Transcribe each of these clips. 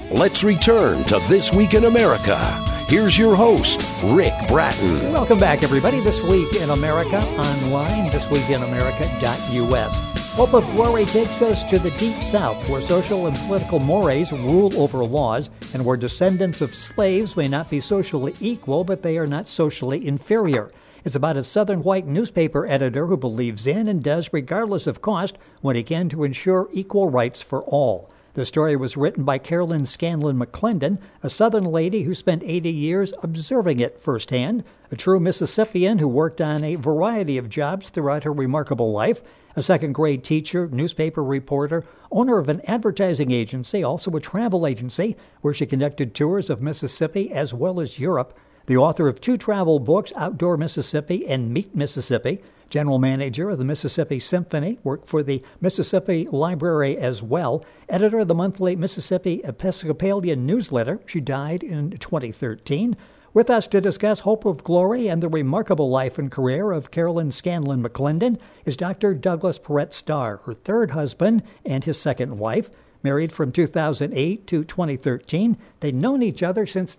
Let's return to This Week in America. Here's your host, Rick Bratton. Welcome back, everybody. This Week in America online, thisweekinamerica.us. Hope of Glory takes us to the Deep South, where social and political mores rule over laws, and where descendants of slaves may not be socially equal, but they are not socially inferior. It's about a Southern white newspaper editor who believes in and does, regardless of cost, what he can to ensure equal rights for all. The story was written by Carolyn Scanlon McClendon, a Southern lady who spent 80 years observing it firsthand, a true Mississippian who worked on a variety of jobs throughout her remarkable life, a second-grade teacher, newspaper reporter, owner of an advertising agency, also a travel agency, where she conducted tours of Mississippi as well as Europe, the author of 2 travel books, Outdoor Mississippi and Meet Mississippi, general manager of the Mississippi Symphony, worked for the Mississippi Library as well, editor of the monthly Mississippi Episcopalian newsletter. She died in 2013. With us to discuss Hope of Glory and the remarkable life and career of Carolyn Scanlon McClendon is Dr. Douglas Perrett Starr, her third husband and his second wife. Married from 2008 to 2013, they'd known each other since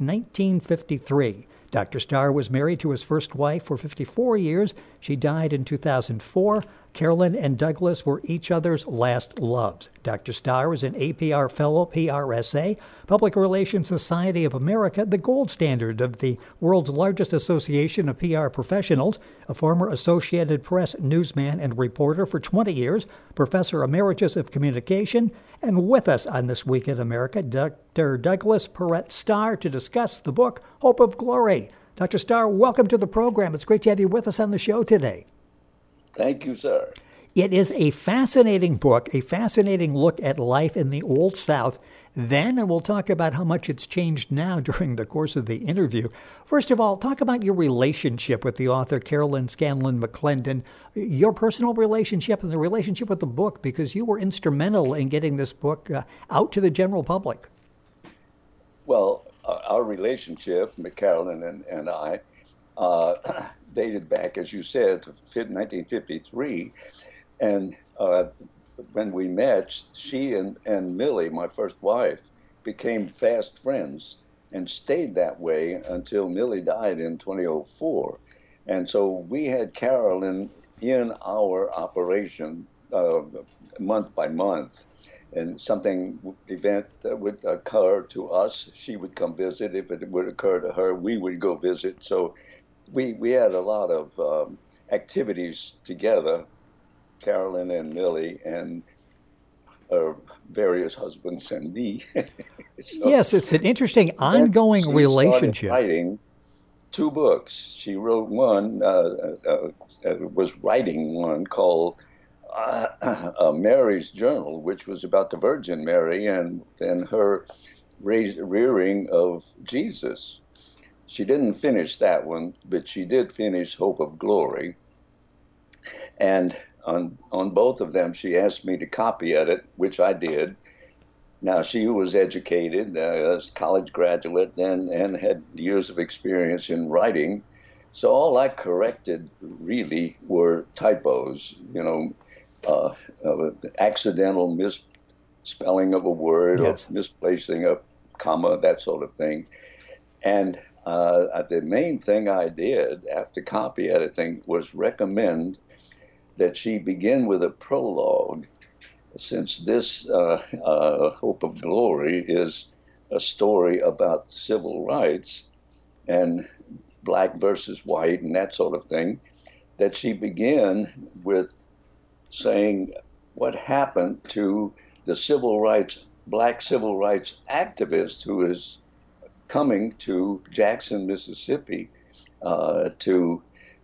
1953. Dr. Starr was married to his first wife for 54 years. She died in 2004. Carolyn and Douglas were each other's last loves. Dr. Starr is an APR Fellow, PRSA, Public Relations Society of America, the gold standard of the world's largest association of PR professionals, a former Associated Press newsman and reporter for 20 years, Professor Emeritus of Communication, and with us on This Week in America, Dr. Douglas Perrett Starr to discuss the book, Hope of Glory. Dr. Starr, welcome to the program. It's great to have you with us on the show today. Thank you, sir. It is a fascinating book, a fascinating look at life in the Old South then, and we'll talk about how much it's changed now during the course of the interview. First of all, talk about your relationship with the author Carolyn Scanlon McClendon, your personal relationship and the relationship with the book, because you were instrumental in getting this book out to the general public. Well, our relationship, Carolyn and I, dated back, as you said, to 1953. And when we met, she and Millie, my first wife, became fast friends and stayed that way until Millie died in 2004. And so we had Carolyn in our operation month by month. And event that would occur to us, she would come visit. If it would occur to her, we would go visit. So we had a lot of activities together, Carolyn and Millie and her various husbands and me. So yes, it's an interesting ongoing relationship. Started writing 2 books. She wrote one, was writing one called Mary's Journal, which was about the Virgin Mary and her rearing of Jesus. She didn't finish that one, but she did finish Hope of Glory. And on both of them, she asked me to copy edit, which I did. Now, she was educated as a college graduate and had years of experience in writing. So all I corrected really were typos, accidental misspelling of a word, yes, or misplacing a comma, that sort of thing. And the main thing I did after copy editing was recommend that she begin with a prologue, since this Hope of Glory is a story about civil rights and black versus white and that sort of thing, that she begin with saying what happened to the black civil rights activist who is coming to Jackson, Mississippi, to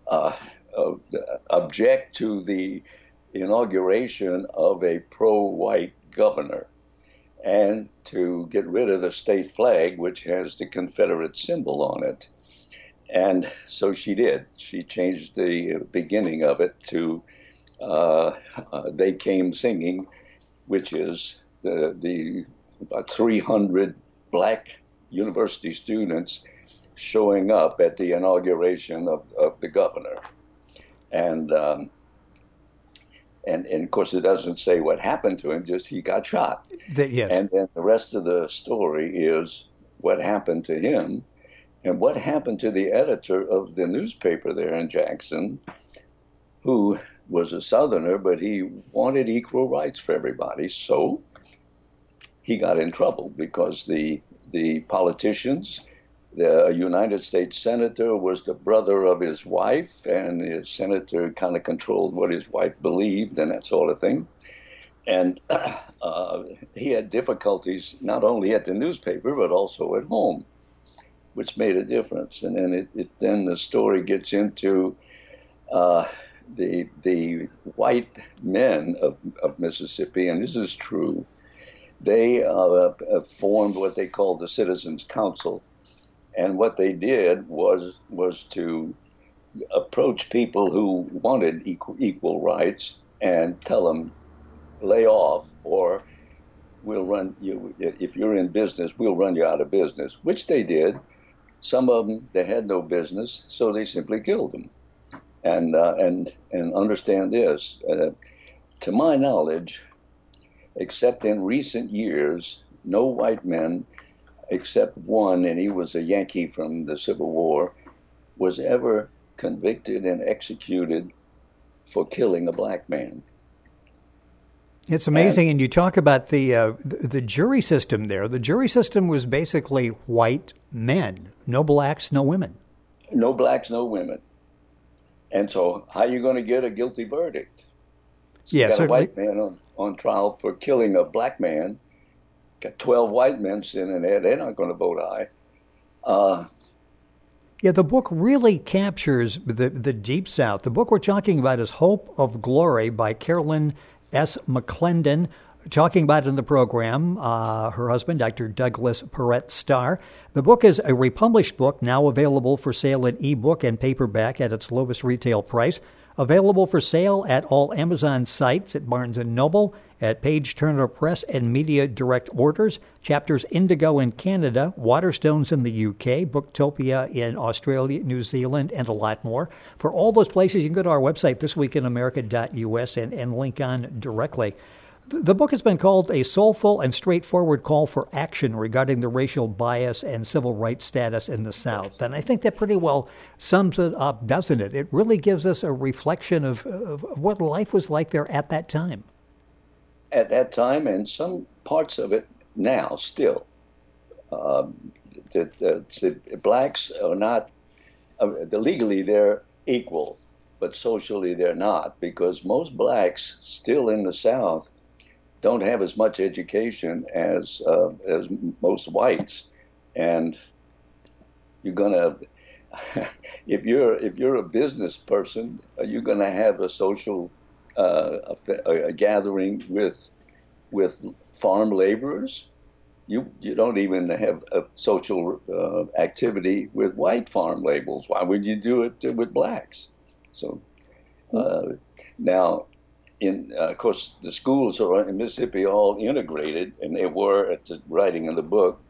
object to the inauguration of a pro-white governor and to get rid of the state flag, which has the Confederate symbol on it. And so she did. She changed the beginning of it to They Came Singing, which is the about 300 black university students showing up at the inauguration of the governor. And And of course, it doesn't say what happened to him, just he got shot. Yes. And then the rest of the story is what happened to him and what happened to the editor of the newspaper there in Jackson, who was a Southerner, but he wanted equal rights for everybody. So he got in trouble because the politicians, the United States senator was the brother of his wife, and his senator kind of controlled what his wife believed and that sort of thing. And he had difficulties not only at the newspaper but also at home, which made a difference. And then then the story gets into the white men of Mississippi, and this is true. They formed what they called the Citizens Council, and what they did was to approach people who wanted equal rights and tell them, lay off, or we'll run you. If you're in business, we'll run you out of business, which they did. Some of them, they had no business, so they simply killed them. And understand this, to my knowledge, except in recent years, no white men, except one, and he was a Yankee from the Civil War, was ever convicted and executed for killing a black man. It's amazing, and you talk about the jury system there. The jury system was basically white men, no blacks, no women. No blacks, no women. And so how are you going to get a guilty verdict? So you got certainly. A white man on trial for killing a black man, got 12 white men sitting there, they're not going to vote aye. Yeah, the book really captures the Deep South. The book we're talking about is Hope of Glory by Carolyn S. McClendon. Talking about it in the program, her husband, Dr. Douglas Perrett Starr. The book is a republished book, now available for sale in ebook and paperback at its lowest retail price. Available for sale at all Amazon sites, at Barnes & Noble, at Page Turner Press and Media Direct Orders, Chapters Indigo in Canada, Waterstones in the UK, Booktopia in Australia, New Zealand, and a lot more. For all those places, you can go to our website, thisweekinamerica.us, and link on directly. The book has been called a soulful and straightforward call for action regarding the racial bias and civil rights status in the South. And I think that pretty well sums it up, doesn't it? It really gives us a reflection of what life was like there at that time. At that time, and some parts of it now still. Blacks are not, legally they're equal, but socially they're not, because most blacks still in the South don't have as much education as most whites, and you're gonna, if you're a business person, you're gonna have a social a gathering with farm laborers. You don't even have a social activity with white farm laborers. Why would you do it with blacks? So now. Of course, the schools are in Mississippi all integrated, and they were at the writing of the book.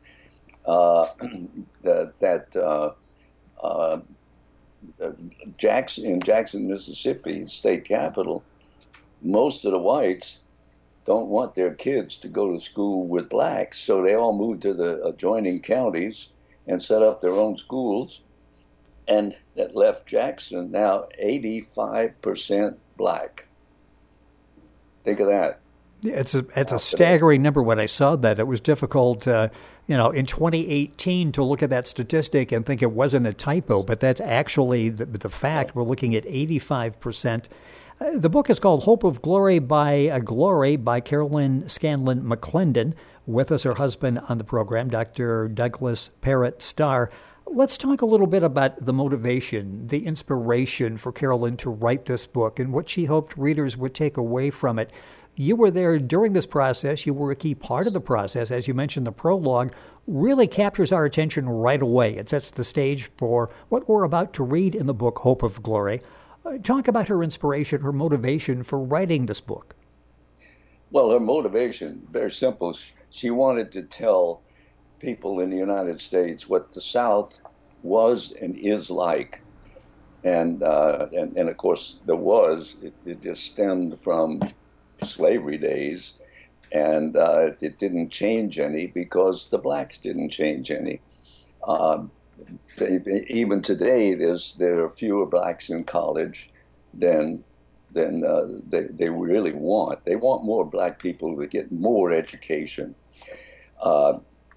In Jackson, Mississippi, state capital, most of the whites don't want their kids to go to school with blacks, so they all moved to the adjoining counties and set up their own schools, and that left Jackson now 85% black. Think of that. It's a staggering number. When I saw that, it was difficult, in 2018 to look at that statistic and think it wasn't a typo, but that's actually the fact. We're looking at 85%. The book is called Hope of Glory by Carolyn Scanlon McClendon. With us, her husband on the program, Dr. Douglas Perrett Starr. Let's talk a little bit about the motivation, the inspiration for Carolyn to write this book and what she hoped readers would take away from it. You were there during this process. You were a key part of the process. As you mentioned, the prologue really captures our attention right away. It sets the stage for what we're about to read in the book, Hope of Glory. Talk about her inspiration, her motivation for writing this book. Well, her motivation, very simple. She wanted to tell people in the United States what the South was and is like. and of course it just stemmed from slavery days, and it didn't change any because the blacks didn't change any. Even today, there are fewer blacks in college than they really want. They want more black people to get more education. A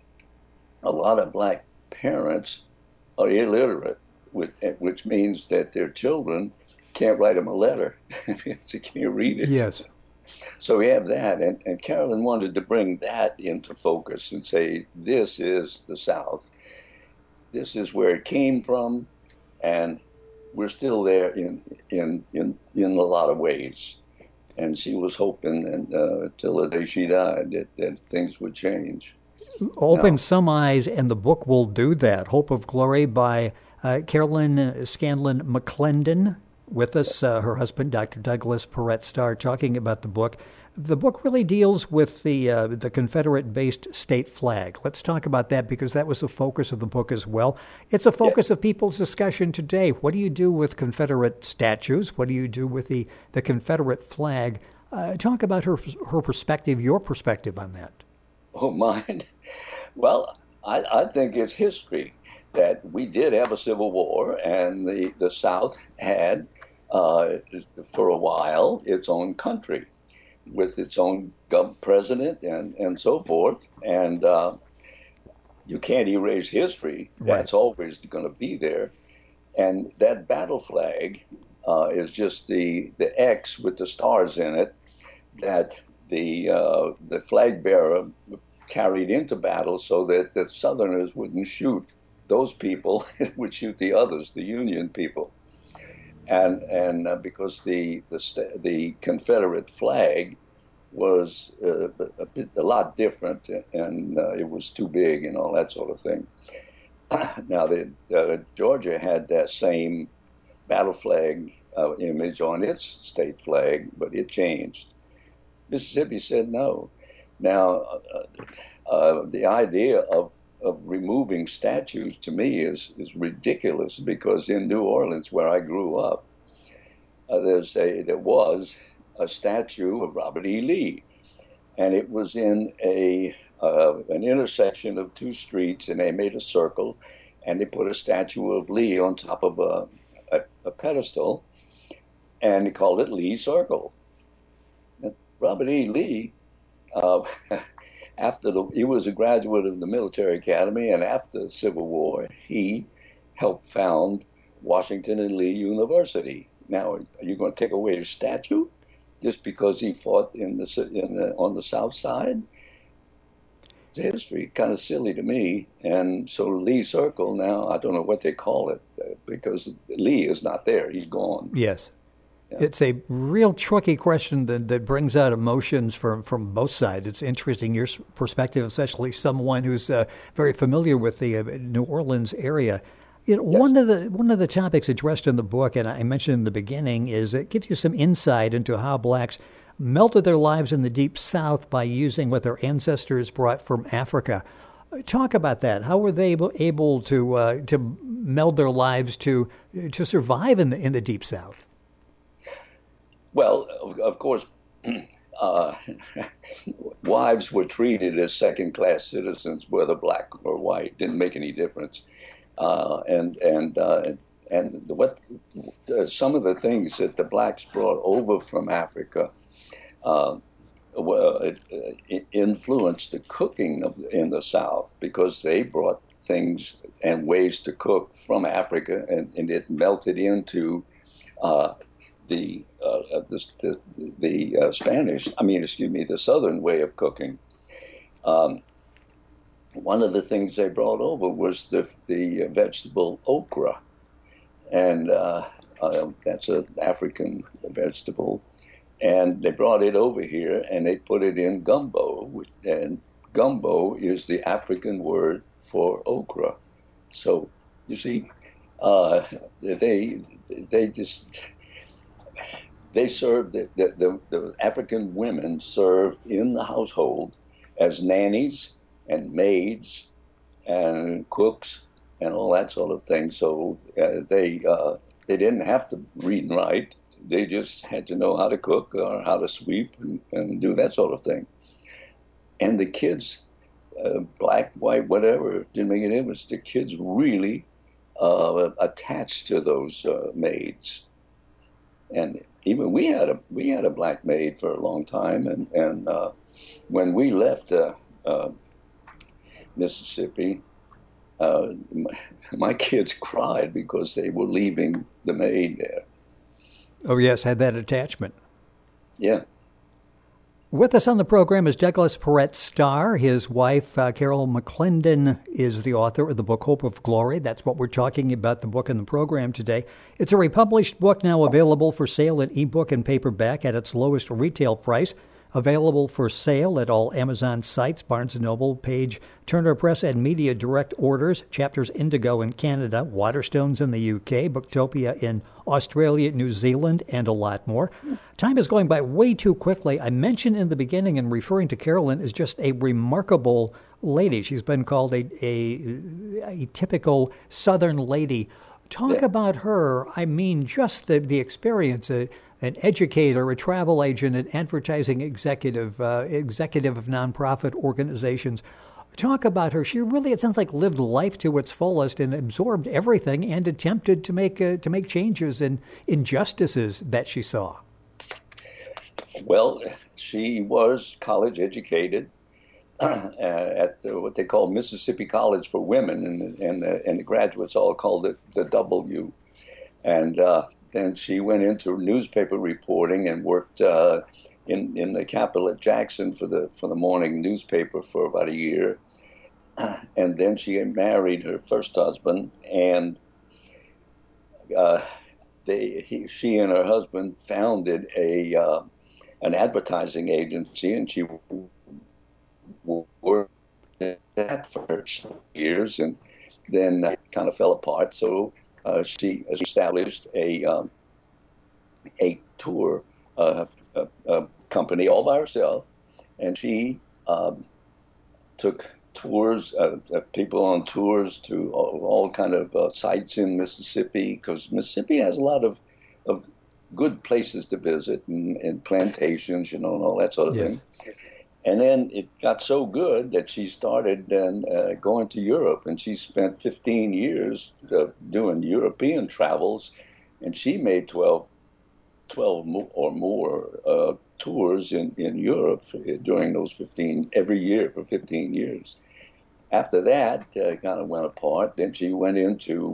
lot of black parents are illiterate, which means that their children can't write them a letter. They can't read it. Yes. So we have that, and Carolyn wanted to bring that into focus and say, this is the South. This is where it came from, and we're still there in a lot of ways. And she was hoping, until the day she died, that things would change. Open some eyes, and the book will do that. Hope of Glory by Carolyn Scanlon McClendon. With us, her husband, Dr. Douglas Perrett Starr, talking about the book. The book really deals with the Confederate-based state flag. Let's talk about that, because that was the focus of the book as well. It's a focus of people's discussion today. What do you do with Confederate statues? What do you do with the Confederate flag? Talk about her perspective, your perspective on that. Oh, mine? Well, I think it's history that we did have a civil war, and the South had, for a while, its own country with its own president and so forth. And you can't erase history. Right. That's always going to be there. And that battle flag is just the X with the stars in it that the flag bearer carried into battle so that the Southerners wouldn't shoot those people, would shoot the others, the Union people. And because the Confederate flag was a lot different, and it was too big and all that sort of thing. Now, Georgia had that same battle flag image on its state flag, but it changed. Mississippi said no. Now, the idea of removing statues to me is ridiculous, because in New Orleans, where I grew up, there was a statue of Robert E. Lee, and it was in an intersection of two streets, and they made a circle, and they put a statue of Lee on top of a pedestal, and they called it Lee Circle. And Robert E. Lee, he was a graduate of the military academy, and after the Civil War, he helped found Washington and Lee University. Now, are you going to take away his statue just because he fought on the South Side? It's history, kind of silly to me. And so Lee Circle now, I don't know what they call it, because Lee is not there; he's gone. Yes. It's a real tricky question that brings out emotions from both sides. It's interesting, your perspective, especially someone who's very familiar with the New Orleans area. You know, yes. One of the topics addressed in the book, and I mentioned in the beginning, is it gives you some insight into how blacks melted their lives in the Deep South by using what their ancestors brought from Africa. Talk about that. How were they able to meld their lives to survive in the Deep South? Well, of course, wives were treated as second-class citizens, whether black or white. Didn't make any difference. And what some of the things that the blacks brought over from Africa influenced the cooking in the South, because they brought things and ways to cook from Africa, and it melted into the Southern way of cooking. One of the things they brought over was the vegetable okra, and that's an African vegetable. And they brought it over here, and they put it in gumbo, and gumbo is the African word for okra. So you see, they served, the African women served in the household as nannies and maids and cooks and all that sort of thing. So they They didn't have to read and write. They just had to know how to cook or how to sweep and do that sort of thing. And the kids, black, white, whatever, didn't make any difference. The kids really attached to those maids. And even we had a black maid for a long time, and when we left Mississippi, my kids cried because they were leaving the maid there. Oh yes, had that attachment. Yeah. With us on the program is Douglas Perrett Starr. His wife, Carol McClendon, is the author of the book Hope of Glory. That's what we're talking about, the book in the program today. It's a republished book now available for sale in ebook and paperback at its lowest retail price. Available for sale at all Amazon sites, Barnes & Noble, Page, Turner Press, and Media Direct orders. Chapters Indigo in Canada, Waterstones in the UK, Booktopia in Australia, New Zealand, and a lot more. Time is going by way too quickly. I mentioned in the beginning, and referring to Carolyn, is just a remarkable lady. She's been called a typical Southern lady. Talk about her. I mean, just the experience. An educator, a travel agent, an advertising executive of nonprofit organizations. Talk about her. She really, it sounds like, lived life to its fullest and absorbed everything and attempted to make changes in injustices that she saw. Well, she was college educated at what they call Mississippi College for Women, and the graduates all called it the W. And then she went into newspaper reporting and worked in the Capitol at Jackson for the morning newspaper for about a year. And then she married her first husband, and she and her husband founded an advertising agency, and she worked at that for years, and then kind of fell apart. So she established a tour company all by herself, and she took tours, people on tours to all kind of sites in Mississippi, because Mississippi has a lot of good places to visit and plantations, and all that sort of thing. And then it got so good that she started then going to Europe, and she spent 15 years doing European travels, and she made 12 or more tours in Europe during those 15, every year for 15 years. After that, kind of went apart. Then she went into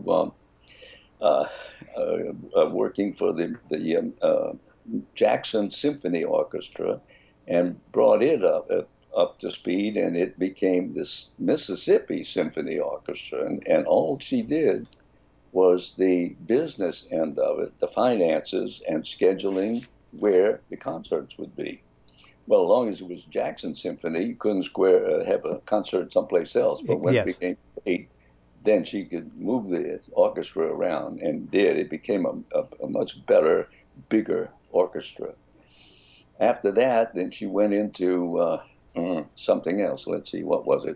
working for the Jackson Symphony Orchestra, and brought it up to speed, and it became this Mississippi Symphony Orchestra. And all she did was the business end of it, the finances and scheduling where the concerts would be. Well, as long as it was Jackson Symphony, you couldn't have a concert someplace else. But when it became eight, then she could move the orchestra around, and did. It became a much better, bigger orchestra. After that, then she went into something else. Let's see, what was it?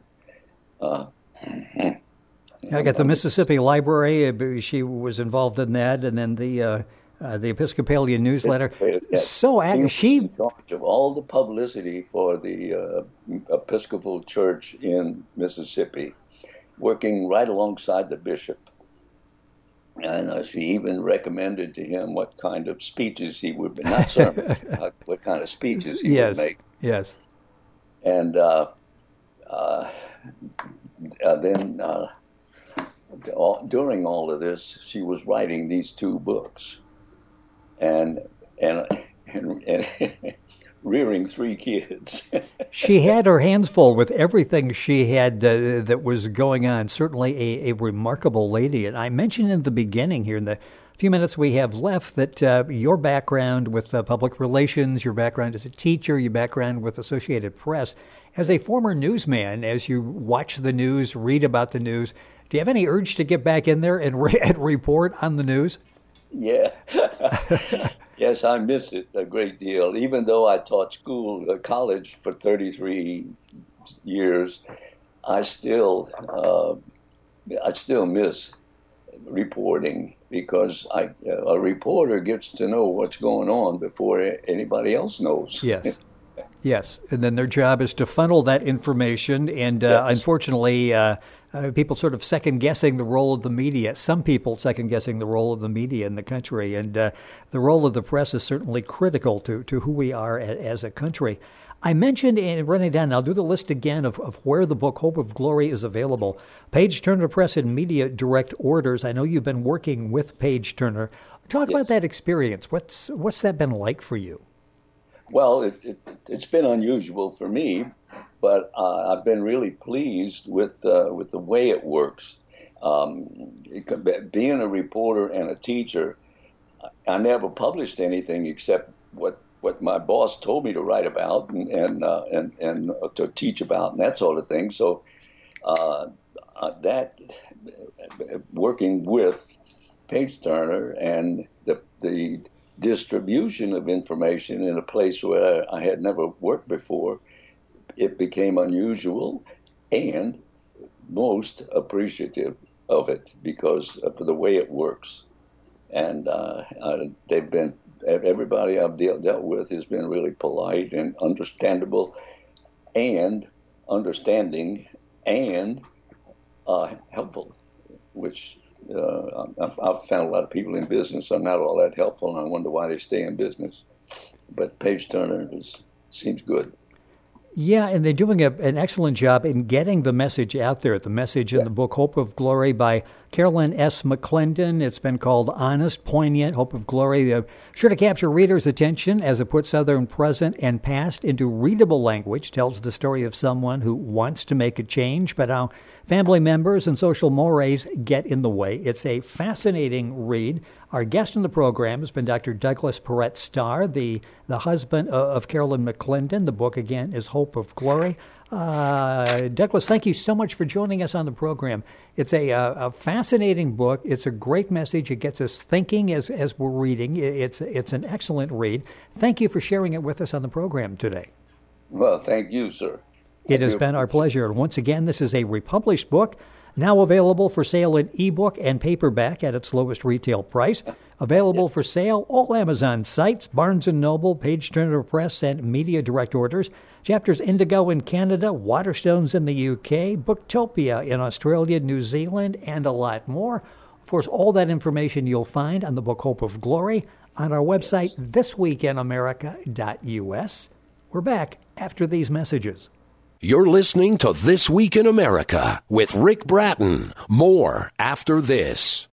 I got the Mississippi Library. She was involved in that, and then the Episcopalian newsletter. Yes. So she was in charge of all the publicity for the Episcopal Church in Mississippi, working right alongside the bishop. And she even recommended to him what kind of speeches he would make, not sermons, what kind of speeches he would make. Yes. And then during all of this, she was writing these two books, and rearing three kids. She had her hands full with everything she had that was going on. Certainly a remarkable lady. And I mentioned in the beginning here, in the few minutes we have left, that your background with public relations, your background as a teacher, your background with Associated Press, as a former newsman, as you watch the news, read about the news, do you have any urge to get back in there and report on the news? Yeah. Yes, I miss it a great deal. Even though I taught college for 33 years, I still miss reporting, because a reporter gets to know what's going on before anybody else knows. Yes. Yes, and then their job is to funnel that information, and unfortunately, people sort of second-guessing the role of the media. Some people second-guessing the role of the media in the country, and the role of the press is certainly critical to who we are as a country. I mentioned, in running down, I'll do the list again of where the book Hope of Glory is available. Page Turner Press and Media Direct Orders. I know you've been working with Page Turner. Talk about that experience. What's that been like for you? Well, it's been unusual for me, but I've been really pleased with the way it works. Being a reporter and a teacher, I never published anything except what my boss told me to write about and to teach about and that sort of thing. So that working with Page Turner and the distribution of information in a place where I had never worked before, it became unusual and most appreciative of it because of the way it works. And everybody I've dealt with has been really polite and understandable and understanding and helpful, which I've found a lot of people in business are not all that helpful, and I wonder why they stay in business. But Page Turner seems good. Yeah, and they're doing an excellent job in getting the message out there. The message in the book Hope of Glory by Carolyn S. McClendon. It's been called Honest, Poignant, Hope of Glory. Sure to capture readers' attention as it puts Southern present and past into readable language, tells the story of someone who wants to make a change, but how family members and social mores get in the way. It's a fascinating read. Our guest in the program has been Dr. Douglas Perrett Starr, the husband of Carolyn McClendon. The book, again, is Hope of Glory. Douglas, thank you so much for joining us on the program. It's a fascinating book. It's a great message. It gets us thinking as we're reading. It's an excellent read. Thank you for sharing it with us on the program today. Well, thank you, sir. It has been our pleasure. And once again, this is a republished book, now available for sale in ebook and paperback at its lowest retail price. Available for sale all Amazon sites, Barnes & Noble, Page Turner Press, and Media Direct Orders. Chapters Indigo in Canada, Waterstones in the UK, Booktopia in Australia, New Zealand, and a lot more. Of course, all that information you'll find on the book Hope of Glory on our website, thisweekinamerica.us. We're back after these messages. You're listening to This Week in America with Rick Bratton. More after this.